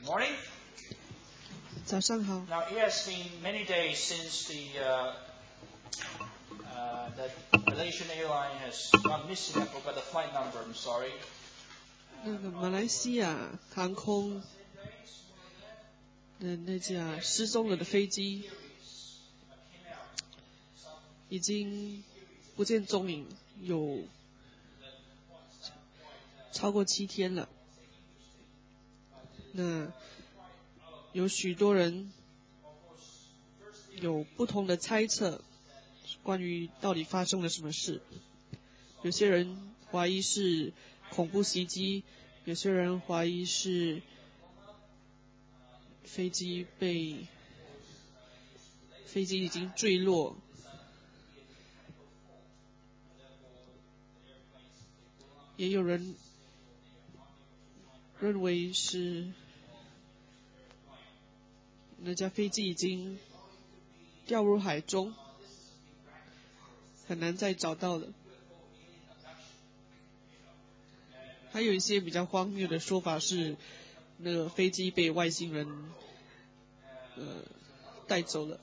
Morning. 早上好。 Now, it has been many days since that Malaysian airline has gone missing. I forgot the flight number. I'm sorry. 那个马来西亚航空的那架失踪了的飞机已经不见踪影，有超过7天了。那有许多人有不同的猜测，关于到底发生了什么事。有些人怀疑是恐怖袭击，有些人怀疑是飞机已经坠落，也有人认为是那架飞机已经掉入海中，很难再找到了。还有一些比较荒谬的说法是，那个飞机被外星人带走了。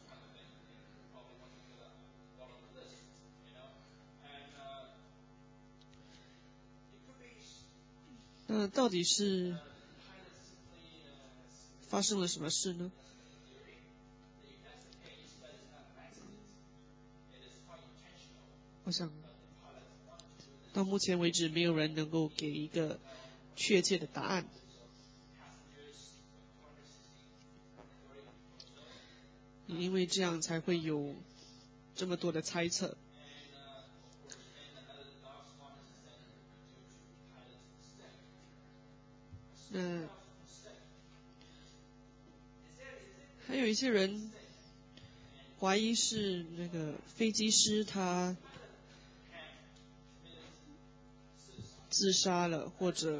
那到底是发生了什么事呢？我想到目前为止没有人能够给一个确切的答案。因为这样才会有这么多的猜测。还有一些人怀疑是那个飞机师他自杀了，或者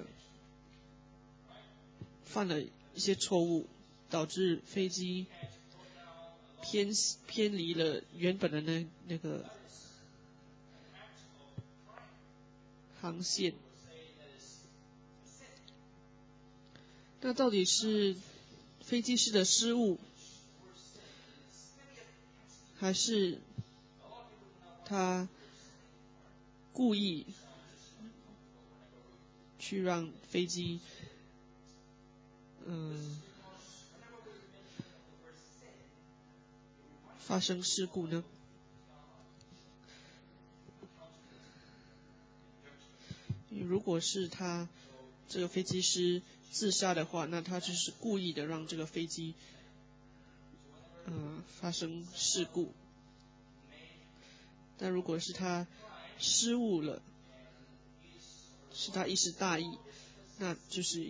犯了一些错误，导致飞机偏离了原本的那个航线。那到底是飞机师的失误，还是他故意去让飞机发生事故呢？如果是他这个飞机师自杀的话，那他就是故意的让这个飞机发生事故。但如果是他失误了，是他一时大意，那就是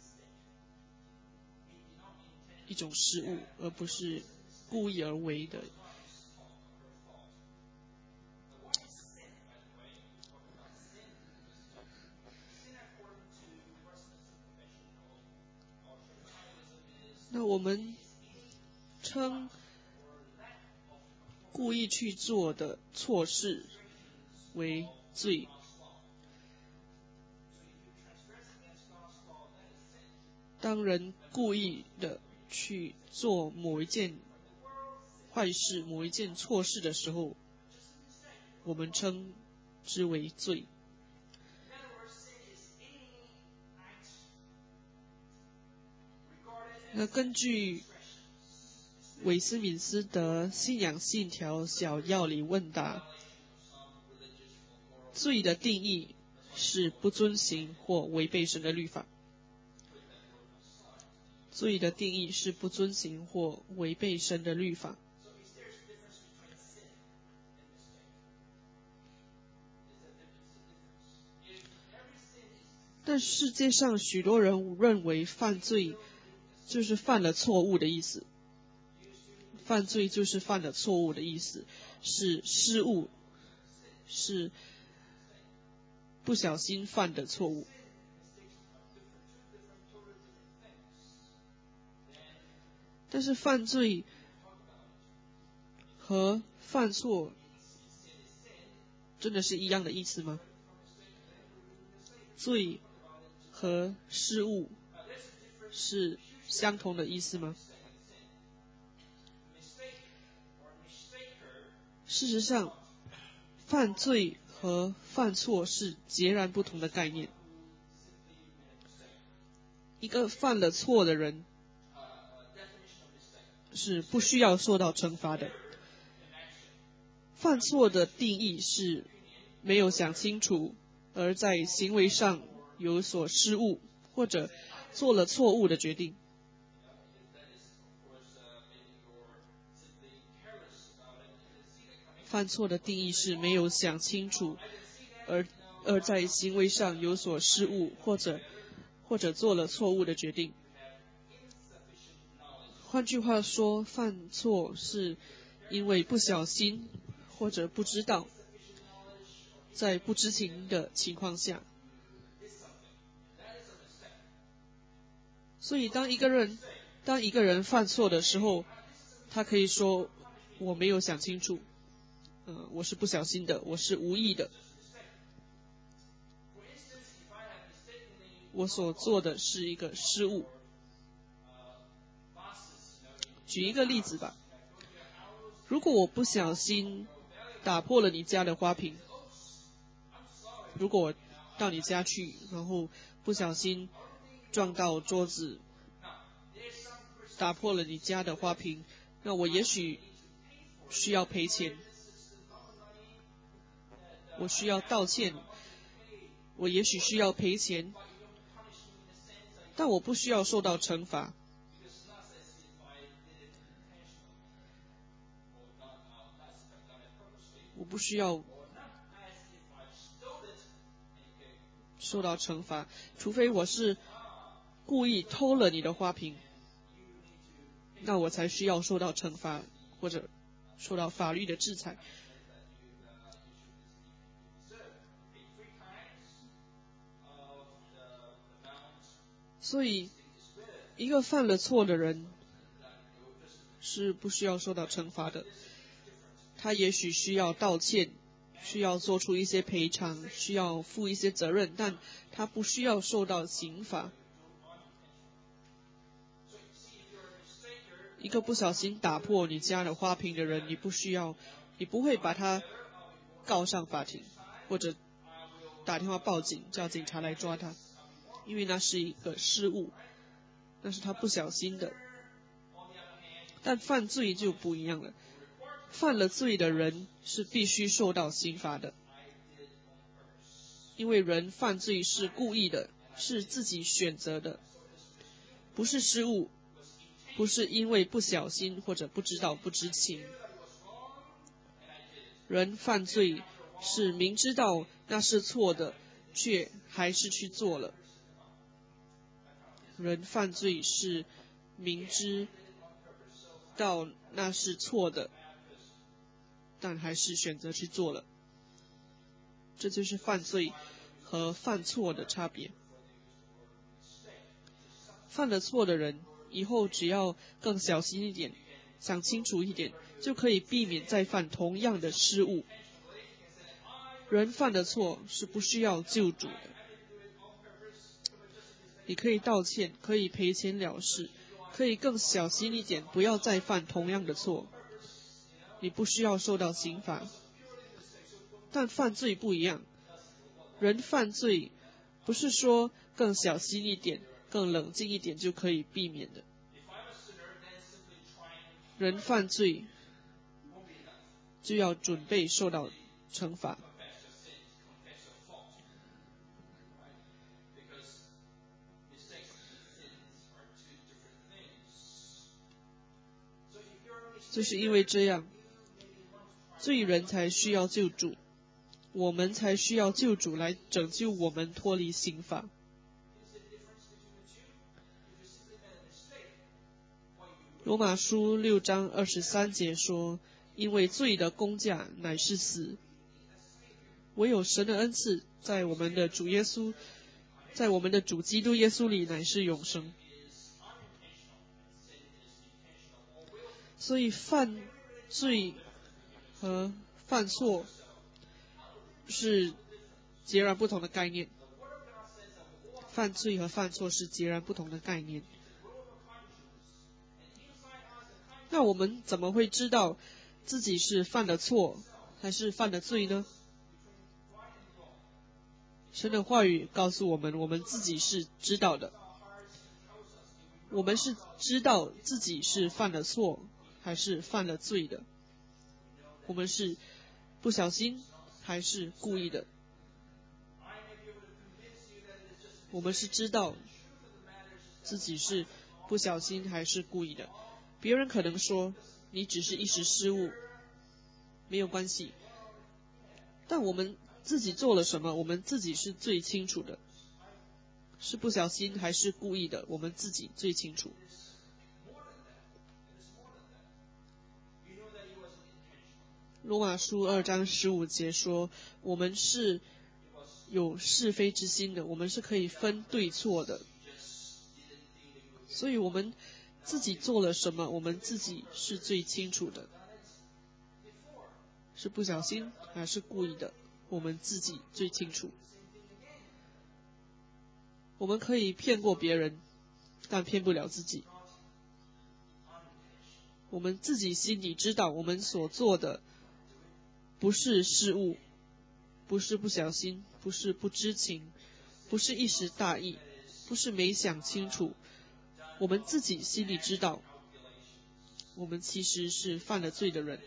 一种失误，而不是故意而为的。那我们称故意去做的错事为罪。当人故意的去做某一件坏事、某一件错事的时候，我们称之为罪。那根据韦斯敏斯特信仰信条小要理问答，罪的定义是不遵行或违背神的律法。罪的定义是不遵行或违背神的律法。但世界上许多人认为犯罪就是犯了错误的意思。犯罪就是犯了错误的意思，是失误，是不小心犯的错误。但是犯罪和犯错真的是一样的意思吗？罪和失误是相同的意思吗？事实上，犯罪和犯错是截然不同的概念。一个犯了错的人是不需要受到惩罚的。犯错的定义是没有想清楚，而在行为上有所失误，或者做了错误的决定。犯错的定义是没有想清楚，而在行为上有所失误，或者做了错误的决定。换句话说，犯错是因为不小心或者不知道，在不知情的情况下。所以当一个人犯错的时候，他可以说我没有想清楚，我是不小心的，我是无意的，我所做的是一个失误。举一个例子吧，如果我不小心打破了你家的花瓶，如果我到你家去，然后不小心撞到桌子，打破了你家的花瓶，那我也许需要赔钱，我需要道歉，我也许需要赔钱，但我不需要受到惩罚。我不需要受到惩罚，除非我是故意偷了你的花瓶，那我才需要受到惩罚，或者受到法律的制裁。所以，一个犯了错的人是不需要受到惩罚的。他也许需要道歉，需要做出一些赔偿，需要负一些责任，但他不需要受到刑罚。一个不小心打破你家的花瓶的人，你不会把他告上法庭，或者打电话报警，叫警察来抓他，因为那是一个失误，那是他不小心的。但犯罪就不一样了，犯了罪的人是必须受到刑罚的，因为人犯罪是故意的，是自己选择的，不是失误，不是因为不小心或者不知道不知情。人犯罪是明知道那是错的，却还是去做了。人犯罪是明知道那是错的，但还是选择去做了。这就是犯罪和犯错的差别。犯了错的人，以后只要更小心一点，想清楚一点，就可以避免再犯同样的失误。人犯的错是不需要救主的，你可以道歉，可以赔钱了事，可以更小心一点，不要再犯同样的错，你不需要受到刑罚。但犯罪不一样，人犯罪不是说更小心一点，更冷静一点就可以避免的。人犯罪就要准备受到惩罚。就是因为这样，罪人才需要救主，我们才需要救主来拯救我们脱离刑罚。罗马书6章23节说，因为罪的工价乃是死，唯有神的恩赐在我们的主基督耶稣里乃是永生。所以犯罪和犯错是截然不同的概念。犯罪和犯错是截然不同的概念。 那我们怎么会知道自己是犯了错还是犯了罪呢？神的话语告诉我们，我们自己是知道的。我们是知道自己是犯了错还是犯了罪的。我们是不小心还是故意的。我们是知道自己是不小心还是故意的。别人可能说你只是一时失误，没有关系。但我们自己做了什么，我们自己是最清楚的。是不小心还是故意的，我们自己最清楚。罗马书2章15节说，我们是有是非之心的，我们是可以分对错的。所以我们自己做了什么，我们自己是最清楚的。是不小心还是故意的，我们自己最清楚。我们可以骗过别人，但骗不了自己。我们自己心里知道，我们所做的不是失误，不是不小心，不是不知情，不是一时大意，不是没想清楚。我们自己心里知道，我们其实是犯了罪的人。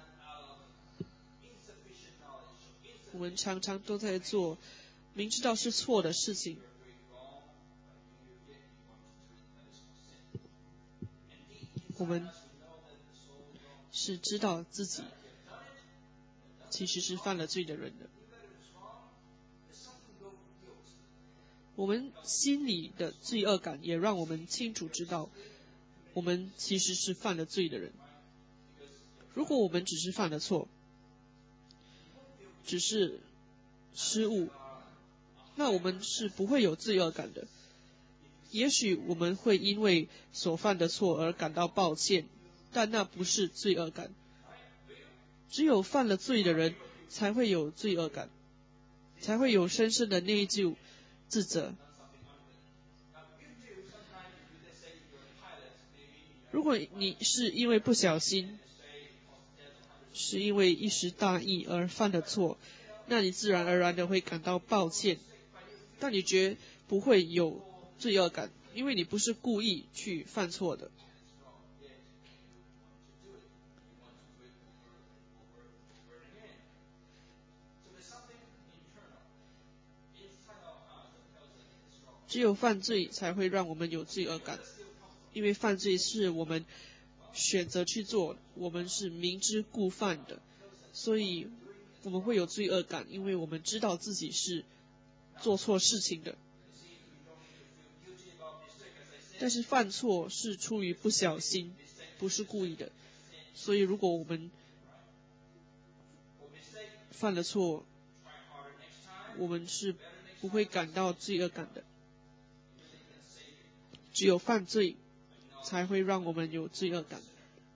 我们常常都在做明知道是错的事情。我们是知道自己其实是犯了罪的人的。我们心里的罪恶感也让我们清楚知道，我们其实是犯了罪的人。如果我们只是犯了错，只是失误，那我们是不会有罪恶感的。也许我们会因为所犯的错而感到抱歉，但那不是罪恶感。只有犯了罪的人才会有罪恶感，才会有深深的内疚、自责。如果你是因为不小心，是因为一时大意而犯的错，那你自然而然的会感到抱歉，但你绝不会有罪恶感，因为你不是故意去犯错的。只有犯罪才会让我们有罪恶感，因为犯罪是我们选择去做，我们是明知故犯的，所以我们会有罪恶感，因为我们知道自己是做错事情的。但是犯错是出于不小心，不是故意的，所以如果我们犯了错，我们是不会感到罪恶感的。只有犯罪才会让我们有罪恶感。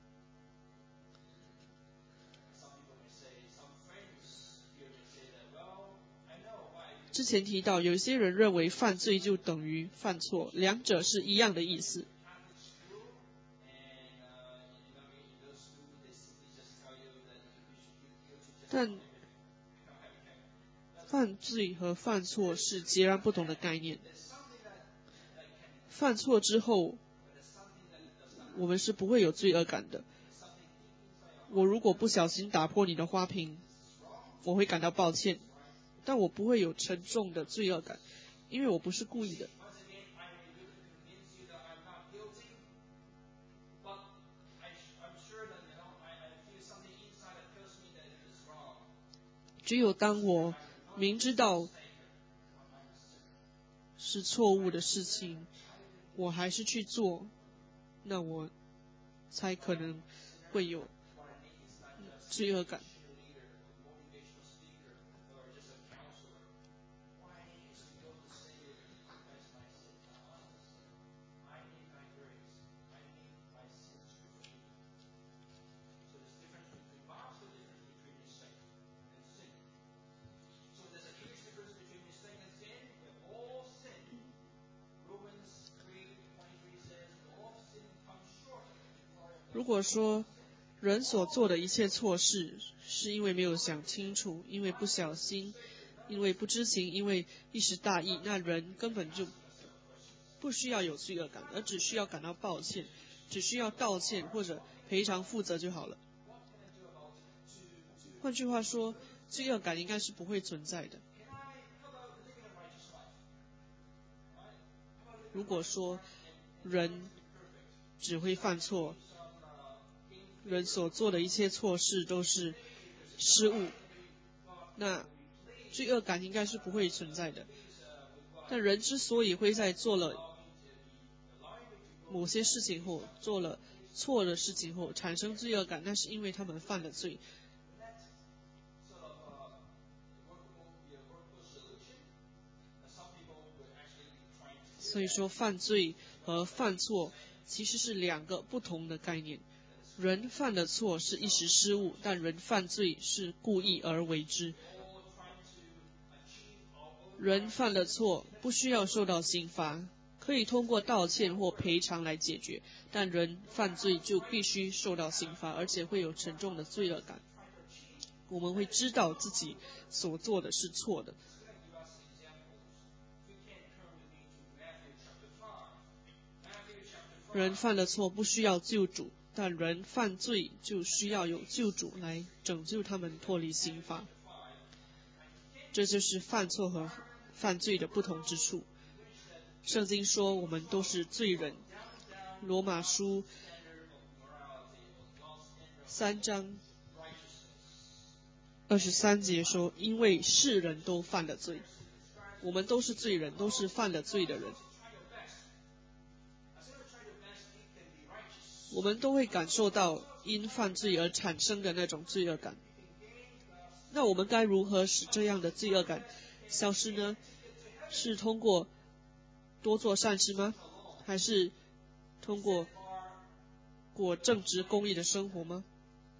之前提到，有些人认为犯罪就等于犯错，两者是一样的意思。但犯罪和犯错是截然不同的概念。犯错之后，我们是不会有罪恶感的。我如果不小心打破你的花瓶，我会感到抱歉，但我不会有沉重的罪恶感，因为我不是故意的。只有当我明知道是错误的事情，我还是去做，那我才可能会有罪恶感。 如果说人所做的一切错事是因为没有想清楚，因为不小心，因为不知情，因为一时大意，那人根本就不需要有罪恶感，而只需要感到抱歉，只需要道歉或者赔偿负责就好了。换句话说，罪恶感应该是不会存在的。如果说人只会犯错，人所做的一切错事都是失误，那罪恶感应该是不会存在的。但人之所以会在做了某些事情后，做了错的事情后产生罪恶感，那是因为他们犯了罪。所以说犯罪和犯错其实是两个不同的概念。人犯的错是一时失误，但人犯罪是故意而为之。人犯了错不需要受到刑罚，可以通过道歉或赔偿来解决，但人犯罪就必须受到刑罚，而且会有沉重的罪恶感。我们会知道自己所做的是错的。人犯了错不需要救主，但人犯罪就需要有救主来拯救他们脱离刑罚。这就是犯错和犯罪的不同之处。圣经说我们都是罪人，罗马书3章23节说，因为世人都犯了罪，我们都是罪人，都是犯了罪的人。我们都会感受到因犯罪而产生的那种罪恶感。那我们该如何使这样的罪恶感消失呢？是通过多做善事吗？还是通过过正直公义的生活吗？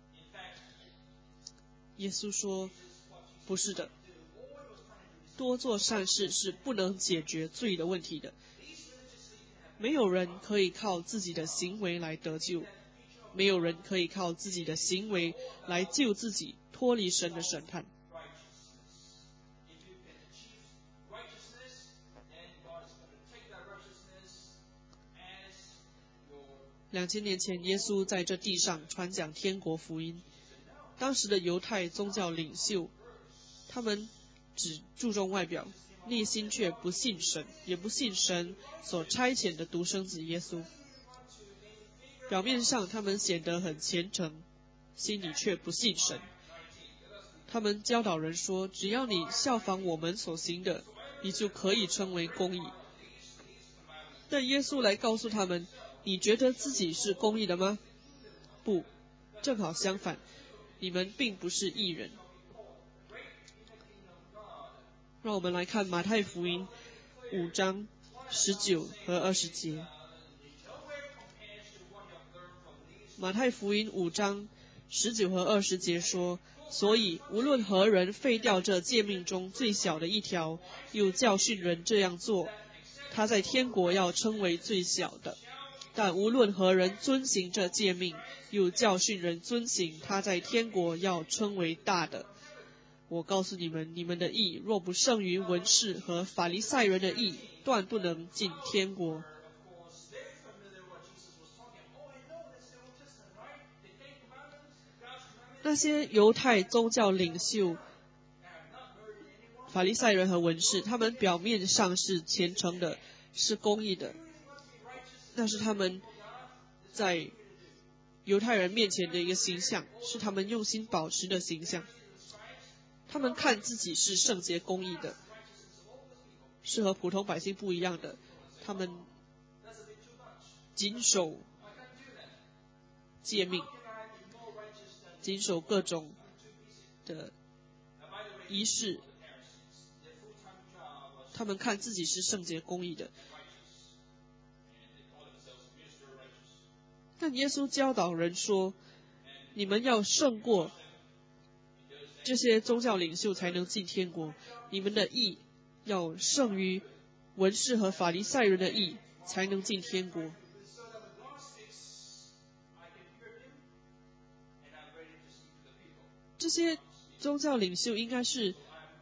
耶稣说，不是的。多做善事是不能解决罪的问题的。没有人可以靠自己的行为来得救，没有人可以靠自己的行为来救自己脱离神的审判。2000年前，耶稣在这地上传讲天国福音。当时的犹太宗教领袖，他们只注重外表，内心却不信神，也不信神所差遣的独生子耶稣。表面上他们显得很虔诚，心里却不信神。他们教导人说，只要你效仿我们所行的，你就可以称为公义。但耶稣来告诉他们，你觉得自己是公义的吗？不，正好相反，你们并不是义人。让我们来看马太福音5章19和20节。马太福音5章19和20节说，所以无论何人废掉这诫命中最小的一条，又教训人这样做，他在天国要称为最小的；但无论何人遵行这诫命，又教训人遵行，他在天国要称为大的。我告诉你们，你们的义若不胜于文士和法利赛人的义，断不能进天国。那些犹太宗教领袖、法利赛人和文士，他们表面上是虔诚的，是公义的，那是他们在犹太人面前的一个形象，是他们用心保持的形象。他们看自己是圣洁公义的，是和普通百姓不一样的。他们谨守诫命，谨守各种的仪式，他们看自己是圣洁公义的。但耶稣教导人说，你们要胜过这些宗教领袖才能进天国，你们的义要胜于文士和法利赛人的义才能进天国。 这些宗教领袖应该是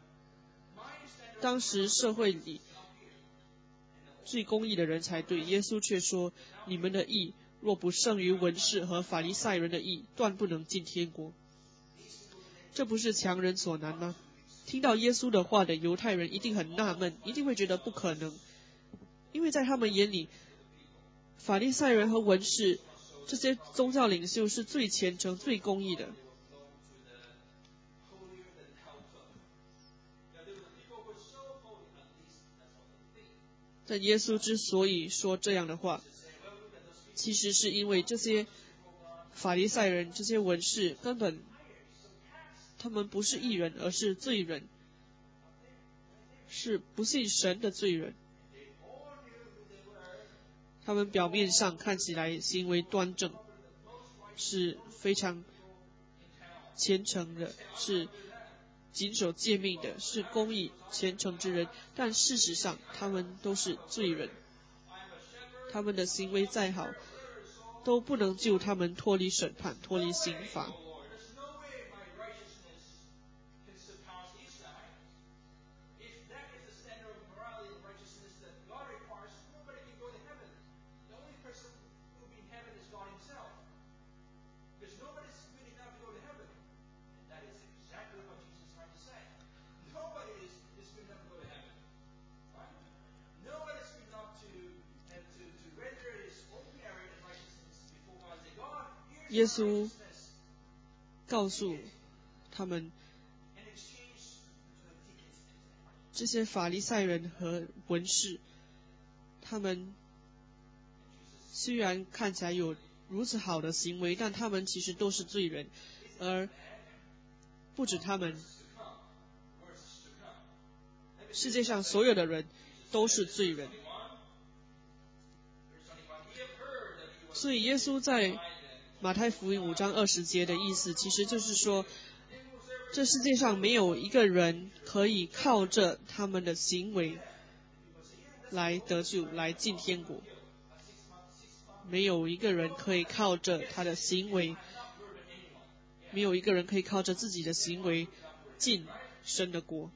当时社会里最公义的人才对，耶稣却说：你们的义若不胜于文士和法利赛人的义，断不能进天国。这不是强人所难吗？听到耶稣的话的犹太人一定很纳闷，一定会觉得不可能，因为在他们眼里，法利赛人和文士这些宗教领袖是最虔诚、最公义的。但耶稣之所以说这样的话，其实是因为这些法利赛人、这些文士根本他们不是义人，而是罪人，是不信神的罪人。他们表面上看起来行为端正，是非常虔诚的，是谨守诫命的，是公义虔诚之人，但事实上他们都是罪人。他们的行为再好，都不能救他们脱离审判，脱离刑罚。耶稣告诉他们，这些法利赛人和文士，他们虽然看起来有如此好的行为，但他们其实都是罪人，而不止他们，世界上所有的人都是罪人。所以耶稣在马太福音5章20节的意思，其实就是说，这世界上没有一个人可以靠着他们的行为来得救，来进天国。没有一个人可以靠着他的行为，没有一个人可以靠着自己的行为进神的国。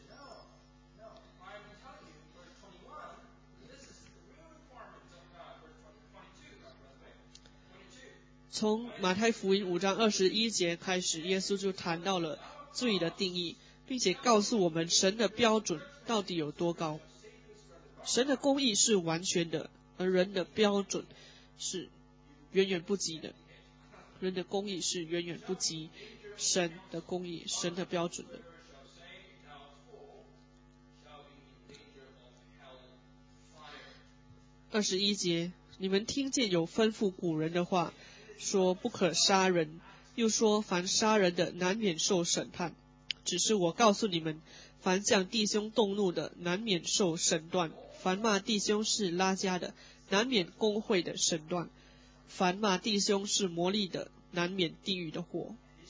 从马太福音5章21节开始，耶稣就谈到了罪的定义，并且告诉我们神的标准到底有多高。神的公义是完全的，而人的标准是远远不及的。人的公义是远远不及神的公义、神的标准的。21节，你们听见有吩咐古人的话，说不可杀人，又说凡杀人的难免受审判。只是我告诉你们，凡向弟兄动怒的，难免受审断；凡骂弟兄是拉加的，难免公会的审断；凡骂弟兄是魔力的，难免地狱的火。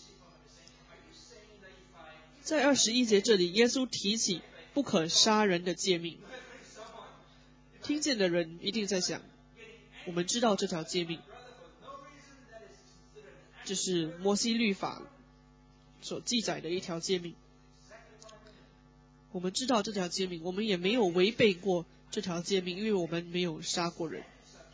在21节这里，耶稣提起不可杀人的诫命。听见的人一定在想，我们知道这条诫命，这是摩西律法所记载的一条诫命。我们知道这条诫命，我们也没有违背过这条诫命，因为我们没有杀过人。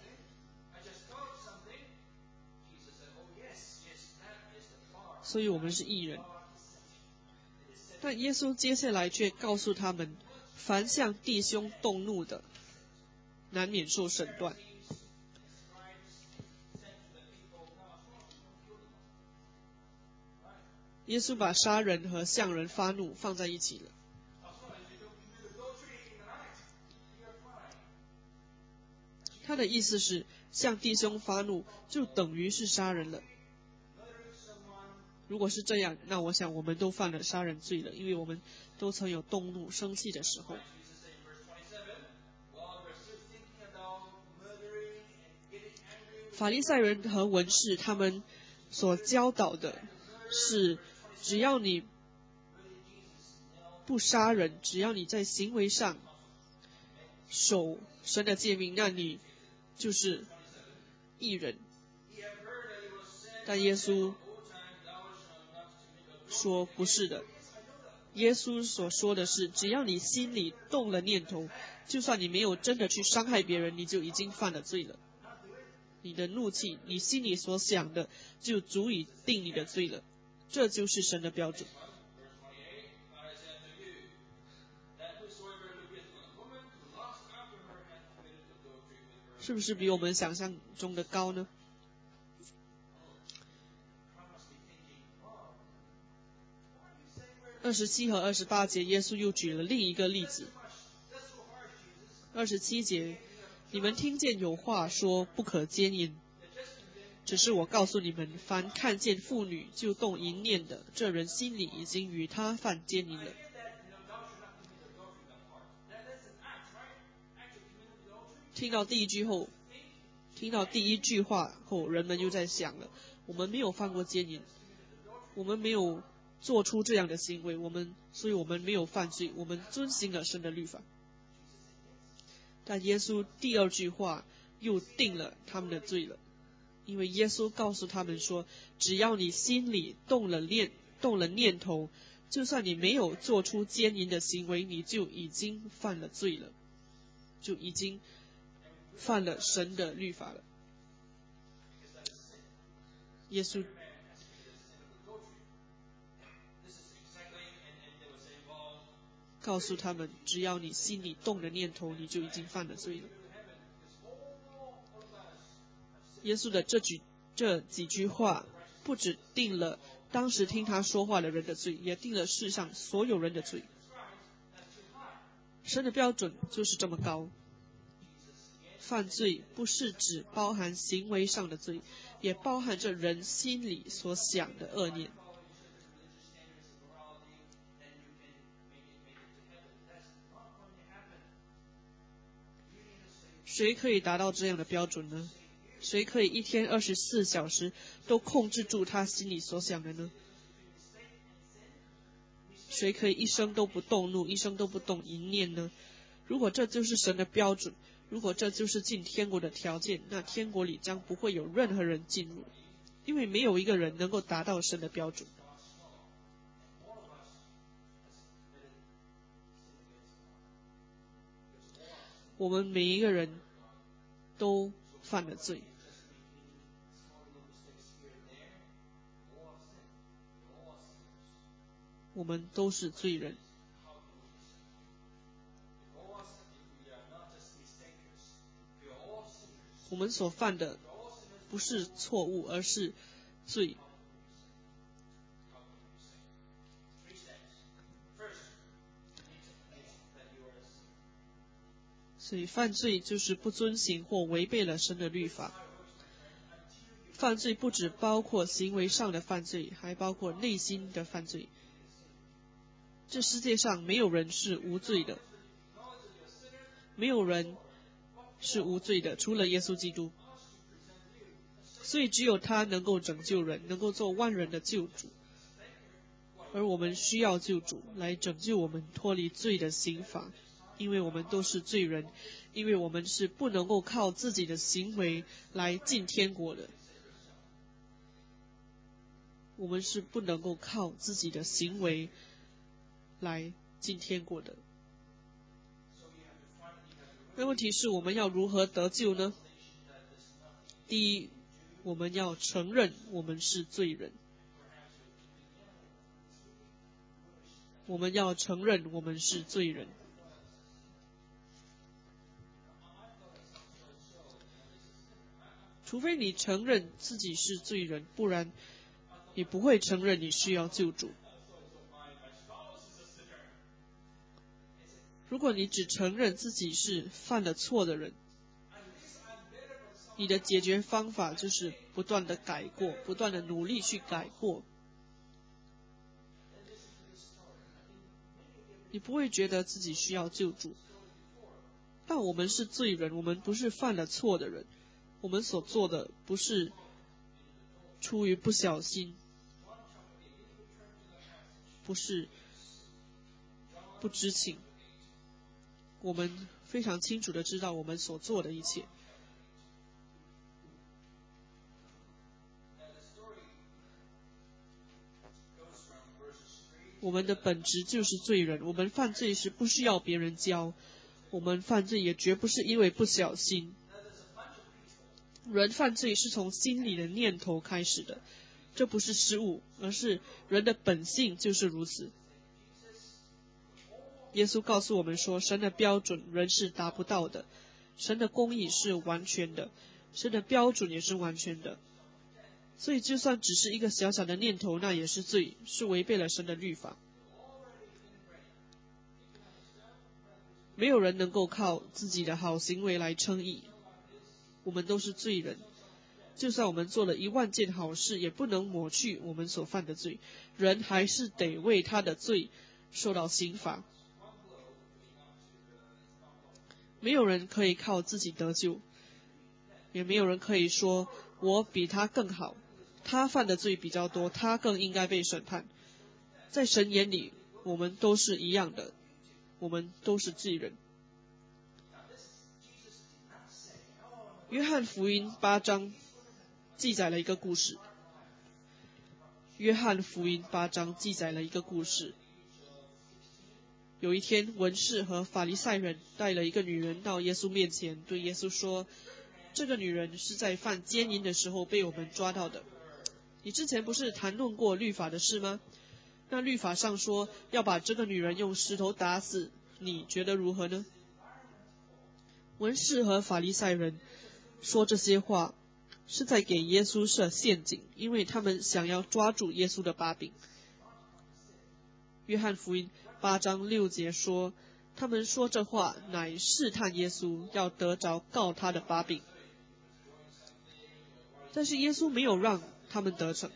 所以我们是义人。但耶稣接下来却告诉他们，凡向弟兄动怒的，难免受审断。耶稣把杀人和向人发怒放在一起了。他的意思是，向弟兄发怒就等于是杀人了。如果是这样，那我想我们都犯了杀人罪了，因为我们都曾有动怒、生气的时候。法利赛人和文士他们所教导的是，只要你不杀人，只要你在行为上守神的诫命，那你就是义人。但耶稣说不是的。耶稣所说的是，只要你心里动了念头，就算你没有真的去伤害别人，你就已经犯了罪了。你的怒气，你心里所想的，就足以定你的罪了。这就是神的标准。是不是比我们想象中的高呢？27和28节，耶稣又举了另一个例子。27节，你们听见有话说不可奸淫，只是我告诉你们，凡看见妇女就动淫念的，这人心里已经与他犯奸淫了。听到第一句话后，人们又在想了，我们没有犯过奸淫，我们没有做出这样的行为，所以我们没有犯罪，我们遵行了神的律法。但耶稣第二句话又定了他们的罪了，因为耶稣告诉他们说，只要你心里动了念头，就算你没有做出奸淫的行为，你就已经犯了罪了，就已经犯了神的律法了。耶稣告诉他们，只要你心里动了念头，你就已经犯了罪了。耶稣的这几句话，不只定了当时听他说话的人的罪，也定了世上所有人的罪。神的标准就是这么高。犯罪不是只包含行为上的罪，也包含着人心里所想的恶念。谁可以达到这样的标准呢？谁可以一天24小时都控制住他心里所想的呢？谁可以一生都不动怒，一生都不动淫念呢？如果这就是神的标准，如果这就是进天国的条件，那天国里将不会有任何人进入，因为没有一个人能够达到神的标准。我们每一个人都犯了罪，我们都是罪人。我们所犯的不是错误，而是罪。所以犯罪就是不遵行或违背了神的律法。犯罪不只包括行为上的犯罪，还包括内心的犯罪。这世界上没有人是无罪的，没有人是无罪的，除了耶稣基督。所以只有他能够拯救人，能够做万人的救主。而我们需要救主来拯救我们脱离罪的刑罚，因为我们都是罪人，因为我们是不能够靠自己的行为来进天国的。我们是不能够靠自己的行为来进天国的。那问题是我们要如何得救呢？第一，我们要承认我们是罪人。我们要承认我们是罪人。除非你承认自己是罪人，不然你不会承认你需要救主。如果你只承认自己是犯了错的人，你的解决方法就是不断的改过，不断的努力去改过。你不会觉得自己需要救主。但我们是罪人，我们不是犯了错的人，我们所做的不是出于不小心，不是不知情，我们非常清楚的知道我们所做的一切。 我们的本质就是罪人，我们犯罪时不需要别人教，我们犯罪也绝不是因为不小心。人犯罪是从心里的念头开始的，这不是失误，而是人的本性就是如此。耶稣告诉我们说，神的标准人是达不到的，神的公义是完全的，神的标准也是完全的。所以就算只是一个小小的念头，那也是罪，是违背了神的律法。没有人能够靠自己的好行为来称义，我们都是罪人。就算我们做了10000件好事，也不能抹去我们所犯的罪，人还是得为他的罪受到刑罚。没有人可以靠自己得救，也没有人可以说我比他更好，他犯的罪比较多，他更应该被审判。在神眼里，我们都是一样的，我们都是罪人。约翰福音8章记载了一个故事。约翰福音8章记载了一个故事。有一天，文士和法利赛人带了一个女人到耶稣面前，对耶稣说，这个女人是在犯奸淫的时候被我们抓到的。你之前不是谈论过律法的事吗？那律法上说要把这个女人用石头打死，你觉得如何呢？文士和法利赛人说这些话是在给耶稣设陷阱，因为他们想要抓住耶稣的把柄。约翰福音8章6节说，他们说这话乃试探耶稣，要得着告他的把柄。但是耶稣没有让他们得逞，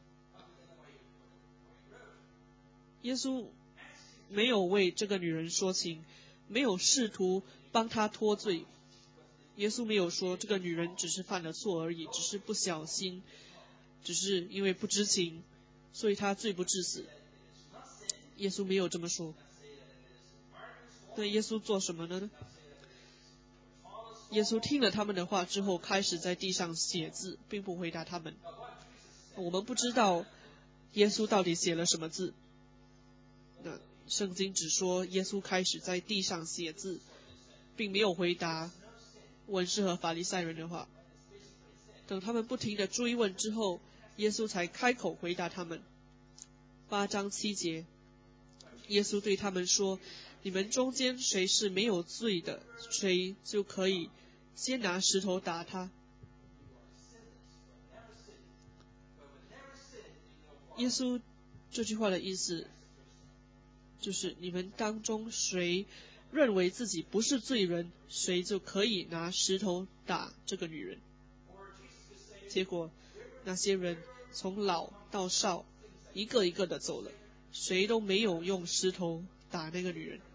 耶稣没有为这个女人说情，没有试图帮她脱罪。耶稣没有说这个女人只是犯了错而已，只是不小心，只是因为不知情，所以她罪不至死。耶稣没有这么说。那耶稣做什么呢？耶稣听了他们的话之后，开始在地上写字，并不回答他们。我们不知道耶稣到底写了什么字。那圣经只说耶稣开始在地上写字，并没有回答文士和法利赛人的话。等他们不停地追问之后，耶稣才开口回答他们。8章7节，耶稣对他们说，你们中间谁是没有罪的，谁就可以先拿石头打他。耶稣这句话的意思就是你们当中谁认为自己不是罪人，谁就可以拿石头打这个女人。结果那些人从老到少一个一个的走了，谁都没有用石头打那个女人。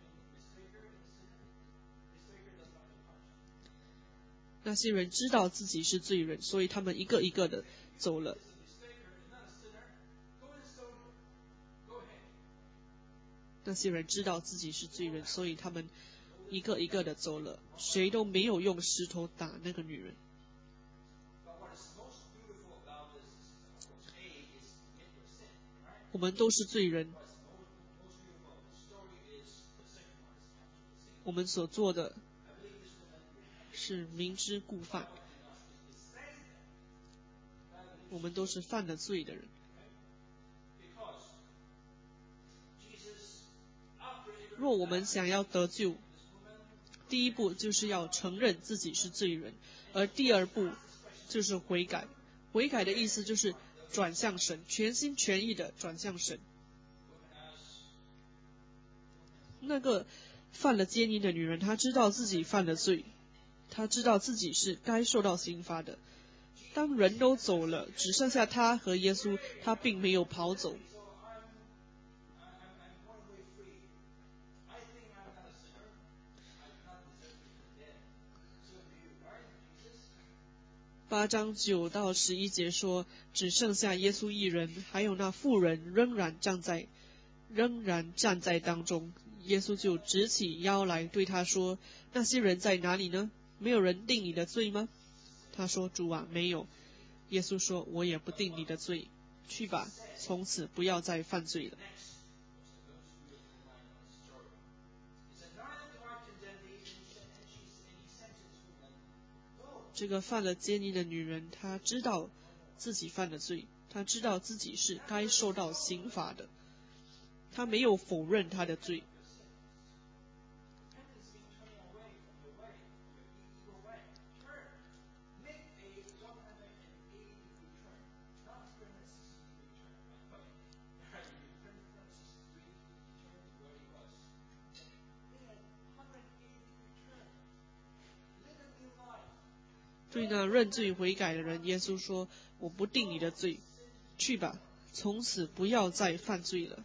那些人知道自己是罪人，所以他们一个一个的走了。那些人知道自己是罪人，所以他们一个一个的走了，谁都没有用石头打那个女人。我们都是罪人，我们所做的是明知故犯，我们都是犯了罪的人。若我们想要得救，第一步就是要承认自己是罪人，而第二步就是悔改。悔改的意思就是转向神，全心全意的转向神。那个犯了奸淫的女人，她知道自己犯了罪，她知道自己是该受到刑罚的。当人都走了，只剩下她和耶稣，她并没有跑走。8章9到11节说，只剩下耶稣一人，还有那妇人仍然站在当中。耶稣就直起腰来对他说，那些人在哪里呢？没有人定你的罪吗？他说，主啊，没有。耶稣说，我也不定你的罪，去吧，从此不要再犯罪了。 这个犯了奸淫的女人，她知道自己犯了罪，她知道自己是该受到刑罚的，她没有否认她的罪。对那认罪悔改的人，耶稣说：“我不定你的罪，去吧，从此不要再犯罪了。”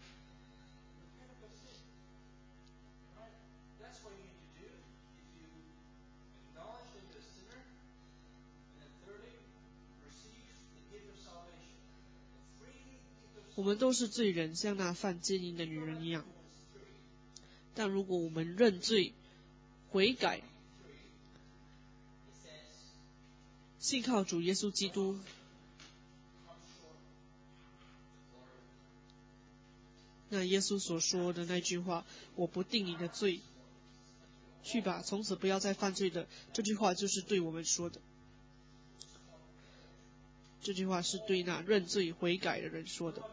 我们都是罪人，像那犯奸淫的女人一样。但如果我们认罪悔改，信靠主耶稣基督，那耶稣所说的那句话，我不定你的罪，去吧，从此不要再犯罪的，这句话就是对我们说的。这句话是对那认罪悔改的人说的。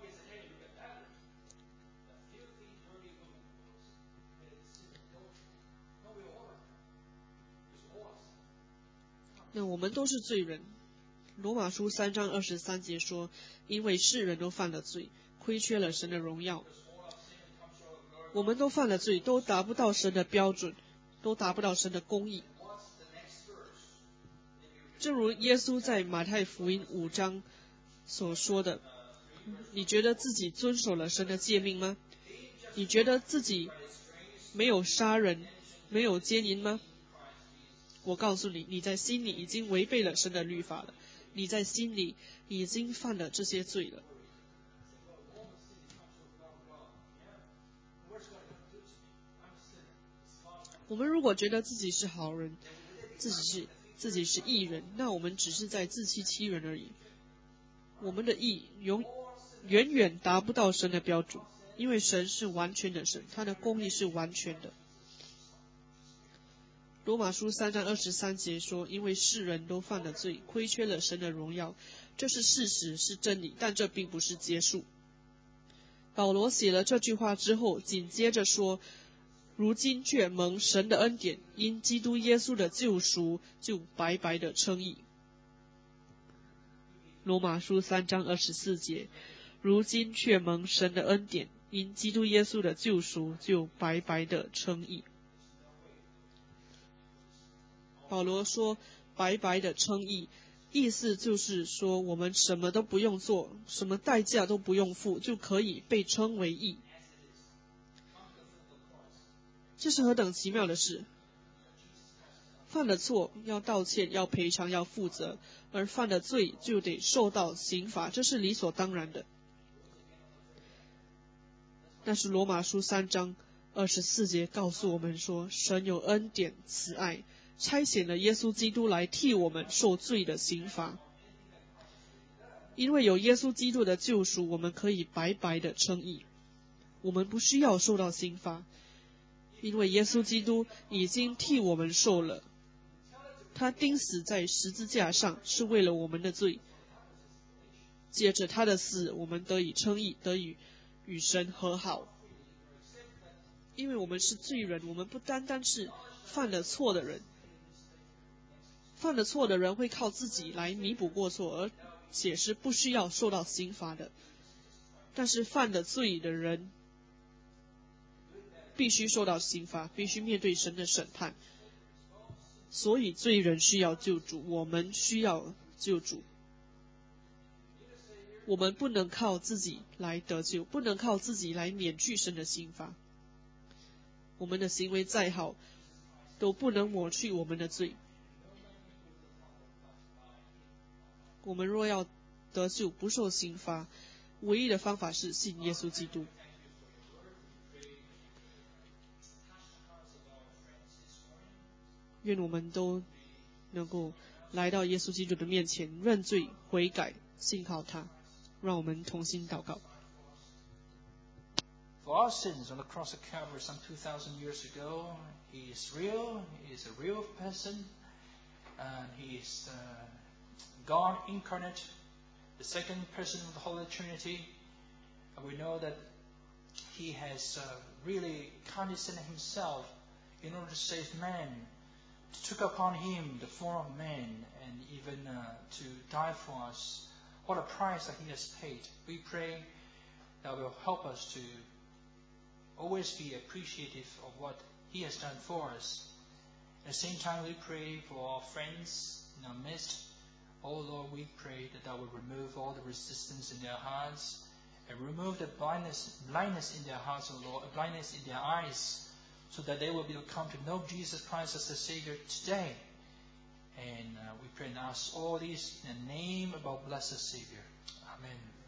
那我们都是罪人。罗马书3章23节说，因为世人都犯了罪，亏缺了神的荣耀。我们都犯了罪，都达不到神的标准，都达不到神的公义。正如耶稣在马太福音5章所说的，你觉得自己遵守了神的诫命吗？你觉得自己没有杀人，没有奸淫吗？我告诉你，你在心里已经违背了神的律法了，你在心里已经犯了这些罪了。我们如果觉得自己是好人，自己是义人，那我们只是在自欺欺人而已。我们的义远远达不到神的标准，因为神是完全的神，他的公义是完全的。罗马书3章23节说，因为世人都犯了罪，亏缺了神的荣耀，这是事实，是真理，但这并不是结束。保罗写了这句话之后，紧接着说，如今却蒙神的恩典，因基督耶稣的救赎，就白白的称义。罗马书3章24节，如今却蒙神的恩典，因基督耶稣的救赎，就白白的称义。保罗说白白的称义，意思就是说我们什么都不用做，什么代价都不用付，就可以被称为义。这是何等奇妙的事！犯了错要道歉，要赔偿，要负责，而犯了罪就得受到刑罚，这是理所当然的。但是罗马书3章24节告诉我们说，神有恩典慈爱，差遣了耶稣基督来替我们受罪的刑罚。因为有耶稣基督的救赎，我们可以白白的称义，我们不需要受到刑罚，因为耶稣基督已经替我们受了，他钉死在十字架上是为了我们的罪，借着他的死，我们得以称义，得以与神和好。因为我们是罪人，我们不单单是犯了错的人，犯了错的人会靠自己来弥补过错，而且是不需要受到刑罚的。但是犯了罪的人必须受到刑罚，必须面对神的审判。所以罪人需要救主，我们需要救主。我们不能靠自己来得救，不能靠自己来免去神的刑罚。我们的行为再好，都不能抹去我们的罪。我们若要得救，不受刑罚，唯一的方法是信耶稣基督。愿我们都能够来到耶稣基督的面前，认罪悔改，信靠他。让我们同心祷告。 For our sins on the cross of Calvary some 2,000 years ago, He is real, He is a real person, And He is God incarnate, the second person of the Holy Trinity. And we know that He has really condescended Himself in order to save man, took upon Him the form of man, and even to die for us. What a price that He has paid. We pray that will help us to always be appreciative of what He has done for us. At the same time, we pray for our friends in our midst. Oh Lord, we pray that Thou will remove all the resistance in their hearts and remove the blindness in their hearts, oh Lord, blindness in their eyes, so that they will be able to come to know Jesus Christ as the Savior today. And we pray and ask all these in the name of our blessed Savior. Amen.